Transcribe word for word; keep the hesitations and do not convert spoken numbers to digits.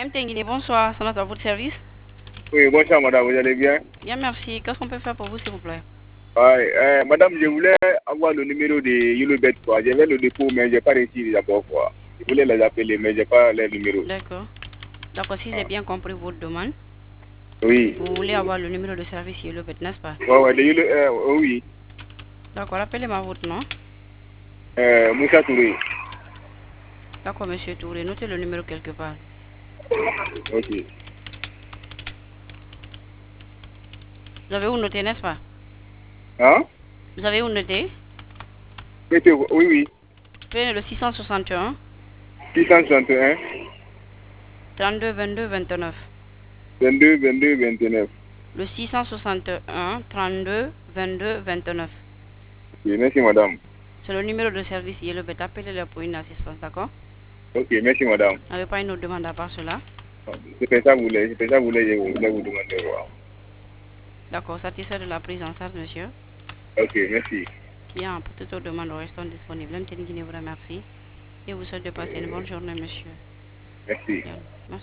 M. Tenguini, bonsoir, c'est notre à votre service. Oui, bonsoir madame, vous allez bien? Bien, merci. Qu'est-ce qu'on peut faire pour vous, s'il vous plaît? Ouais, euh, madame, je voulais avoir le numéro de Yellowbet, quoi. J'avais le dépôt, mais je n'ai pas réussi d'abord, quoi. Je voulais les appeler, mais je n'ai pas les numéros. D'accord. D'accord, si j'ai Ah. bien compris votre demande, Oui. vous voulez avoir le numéro de service Yellowbet, n'est-ce pas? Ouais, ouais, de Yellow, euh, oui. D'accord, rappelez-moi votre nom. Euh, Moussa Touré. D'accord, monsieur Touré, notez le numéro quelque part. Ok. Vous avez où noter, n'est-ce pas? Hein? Vous avez où noter? Mettez- Oui, oui. Prenez le six cent soixante et un, six cent soixante et un, trente-deux, vingt-deux, vingt-neuf. vingt-deux, vingt-deux, vingt-neuf. Le six cent soixante et un, trente-deux, vingt-deux, vingt-neuf. Ok, merci madame. C'est le numéro de service Yellowbet. Appelez-le pour une assistance, d'accord? Ok, merci madame. Vous n'avez pas une autre demande à part cela? C'était ça, vous voulez, c'était ça, vous voulez, je voulais vous demander. Voilà. D'accord, satisfait de la prise en charge, monsieur. Ok, merci. Bien, pour toute autre demande, restons disponibles. M. Tenguini vous remercie et vous souhaite de passer une bonne journée, monsieur. Merci. Bien, merci.